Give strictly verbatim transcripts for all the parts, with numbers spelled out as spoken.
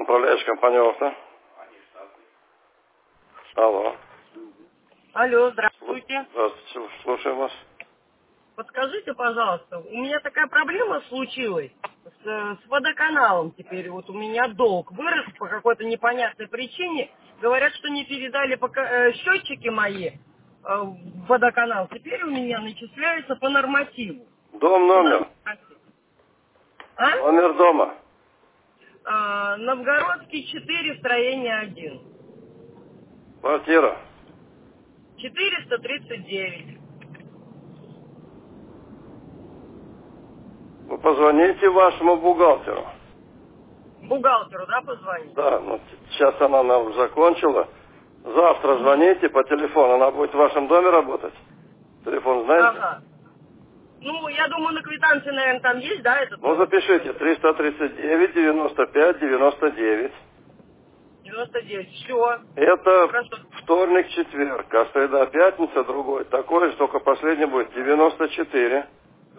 Управляющая компания «Авто». Алло. Алло, здравствуйте. Здравствуйте, слушаем вас. Подскажите, пожалуйста, у меня такая проблема случилась с, с водоканалом теперь. Вот у меня долг вырос по какой-то непонятной причине. Говорят, что не передали пока, э, счетчики мои э, в водоканал. Теперь у меня начисляется по нормативу. Дом, Куда номер. спросить? А? Номер дома. А, Новгородский четыре, строение один. Квартира. четыреста тридцать девять. Вы позвоните вашему бухгалтеру. Бухгалтеру, да, позвонить? Да, ну сейчас она нам закончила. Завтра звоните по телефону. Она будет в вашем доме работать. Телефон знаете? Ага. Ну, я думаю, на квитанции, наверное, там есть, да, этот Ну, номер? запишите. триста тридцать девять девяносто пять девяносто девять. девяносто девять. Все. Это Хорошо. вторник, четверг, а среда, пятница другой. Такой же, только последний будет девяносто четыре.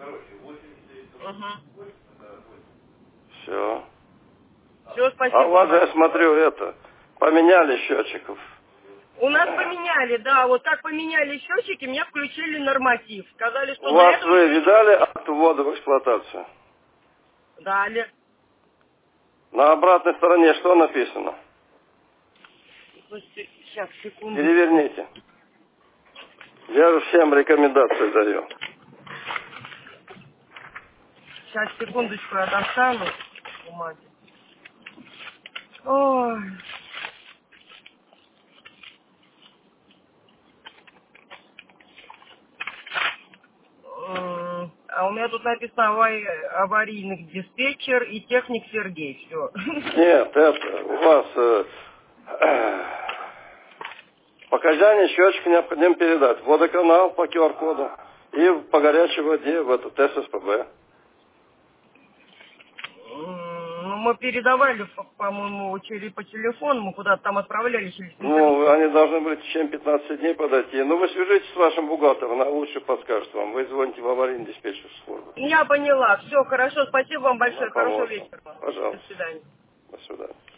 Угу. Все. Все, А спасибо у вам вас, я большое. смотрю, это, поменяли счетчиков. У нас поменяли, да, вот как поменяли счетчики, мне включили норматив. Сказали, что У до вас, этого вы счетчики видали акт ввода в эксплуатацию? дали. На обратной стороне что написано? Сейчас, секунду. Переверните. Я же всем рекомендации даю. Сейчас, секундочку, я достану бумаги. Ой. М, А у меня тут написано аварий- аварийный диспетчер и техник Сергей. Все. Нет, это у вас э, э, показания счетчика необходимо передать. Водоканал по ку ар коду и по горячей воде в этот эс эс пэ бэ. Ну, мы передавали, по- по-моему, через по телефону, мы куда-то там отправляли через Ну, специалистов. они должны были в течение пятнадцати дней подойти. Ну, вы свяжитесь с вашим бухгалтером, она лучше подскажет вам. Вы звоните в аварийную диспетчерскую службу. Я поняла. Все, хорошо. Спасибо вам Она большое. Хорошего поможет. вечера. До Пожалуйста. свидания. До свидания.